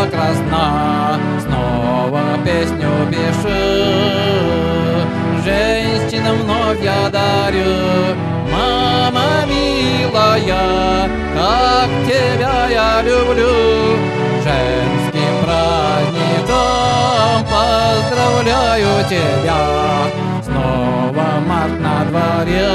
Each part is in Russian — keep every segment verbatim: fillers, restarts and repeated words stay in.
дева красна, снова песню пишу. Женщинам вновь я дарю, мама милая, как тебя я люблю. Женским праздником поздравляю тебя. Снова март на дворе,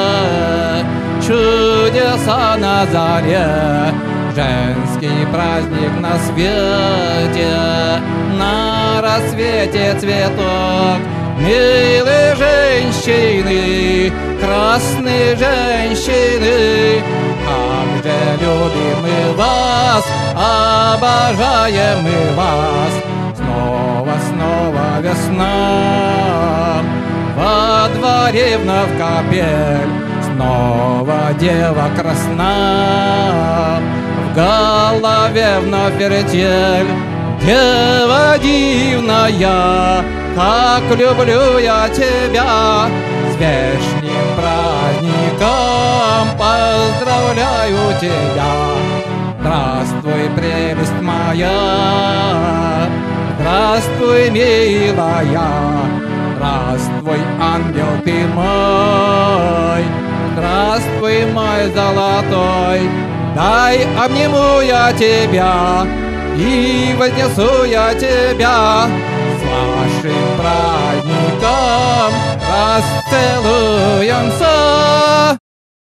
чудеса на заре. Женский праздник на свете, на рассвете цветок. Милые женщины, красные женщины, как же любим мы вас, обожаем мы вас. Снова, снова весна, во дворе вновь капель, снова дева красна, в голове вновь вертель. Дева дивная, как люблю я тебя, с вешним праздником поздравляю тебя. Здравствуй, прелесть моя, здравствуй, милая, здравствуй, ангел ты мой, здравствуй, мой золотой. Дай обниму я тебя и вознесу я тебя. С вашим праздником расцелуемся.